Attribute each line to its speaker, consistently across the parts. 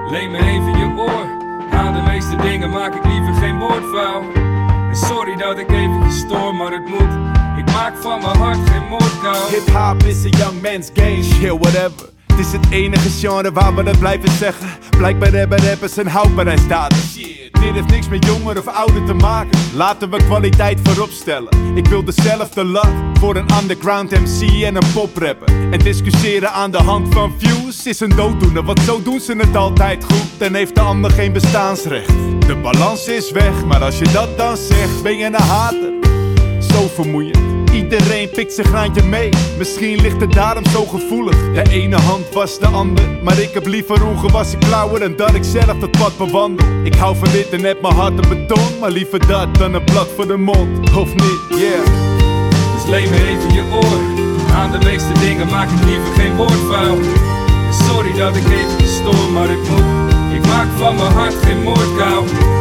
Speaker 1: Leen me even je oor. Aan de meeste dingen maak ik liever geen woordvuil. En sorry dat ik eventjes stoor, maar het moet. Ik maak van mijn hart geen moordkuil.
Speaker 2: Hip-hop is een young man's game. Shit, whatever. Het is het enige genre waar we het blijven zeggen. Blijkbaar hebben rappers een houdbaarheidsdatum. Shit, dit heeft niks met jonger of ouder te maken. Laten we kwaliteit voorop stellen. Ik wil dezelfde love voor een underground MC en een poprapper. En discussiëren aan de hand van views is een dooddoener. Want zo doen ze het altijd goed en heeft de ander geen bestaansrecht. De balans is weg, maar als je dat dan zegt, ben je een hater. Zo vermoeiend. Iedereen pikt zijn graantje mee. Misschien ligt het daarom zo gevoelig. De ene hand was de ander, maar ik heb liever ongewassen klauwen dan dat ik zelf dat pad bewandel. Ik hou van dit en heb mijn hart op beton, maar liever dat dan een blad voor de mond. Of niet, yeah.
Speaker 1: Dus leen me even je oor. Aan de meeste dingen maak ik liever geen woordvuil. Sorry dat ik eventjes stoor, maar het moet. Ik maak van mijn hart geen moordkuil.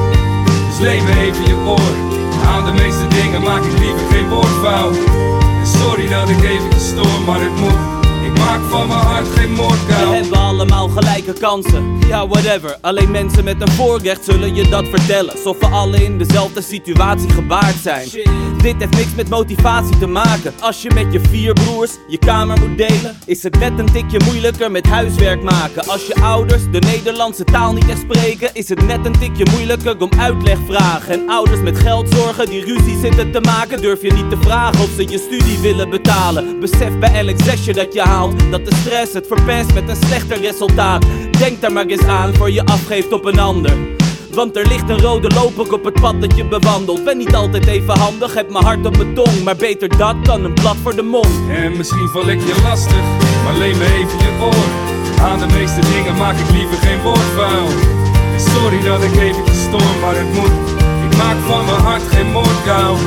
Speaker 1: Dus leen me even je oor. Aan de meeste dingen maak ik liever geen woordvuil. En sorry dat ik eventjes stoor, maar het moet. Ik maak van mijn hart geen moordkuil.
Speaker 3: We hebben allemaal gelijke kansen, ja whatever. Alleen mensen met een voorrecht zullen je dat vertellen. Alsof we alle in dezelfde situatie gebaard zijn. Dit heeft niks met motivatie te maken. Als je met je 4 broers je kamer moet delen, is het net een tikje moeilijker met huiswerk maken. Als je ouders de Nederlandse taal niet echt spreken, is het net een tikje moeilijker om uitleg vragen. En ouders met geldzorgen die ruzie zitten te maken, durf je niet te vragen of ze je studie willen betalen. Besef bij elk zesje dat je haalt, dat de stress het verpest met een slechter resultaat. Denk daar maar eens aan voor je afgeeft op een ander. Want er ligt een rode loper op het pad dat je bewandelt. Ben niet altijd even handig, heb mijn hart op mijn tong. Maar beter dat dan een blad voor de mond.
Speaker 1: En misschien val ik je lastig, maar leen me even je oor. Aan de meeste dingen maak ik liever geen woordvuil. En sorry dat ik eventjes stoor, maar het moet. Ik maak van mijn hart geen moordkuil.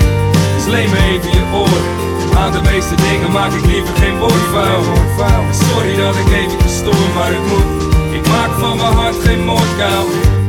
Speaker 1: Dus leen me even je oor. Aan de meeste dingen maak ik liever geen woordvuil. En sorry dat ik eventjes stoor, maar het moet. Ik maak van mijn hart geen moordkuil.